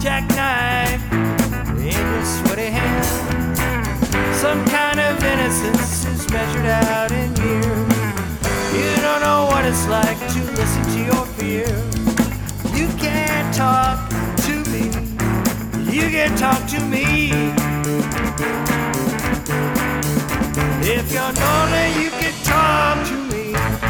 jackknife in your sweaty hand. Some kind of innocence is measured out in years. You don't know what it's like to listen to your fear. You can't talk to me. You can talk to me. If you're lonely, you can talk to me.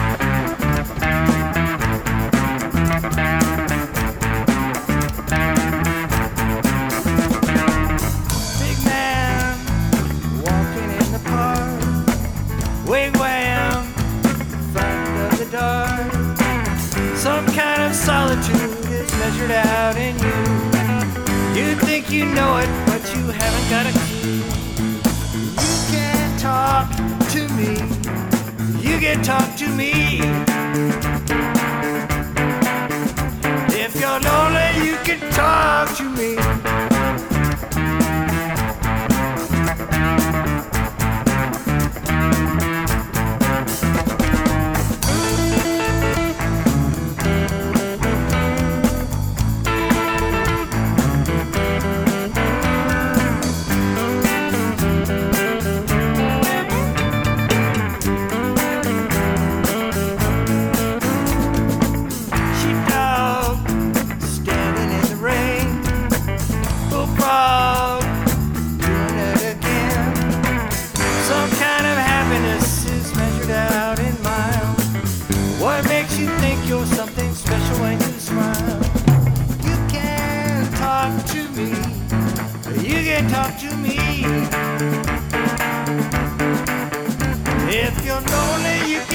Big man walking in the park, wigwam, front of the dark. Some kind of solitude is measured out in you. You think you know it, but you haven't got a clue. You can't talk to me. You can talk to me. If you're lonely, you can talk to me. Doing it again. Some kind of happiness is measured out in miles. What makes you think you're something special when you smile? You can talk to me. You can talk to me. If you're lonely, you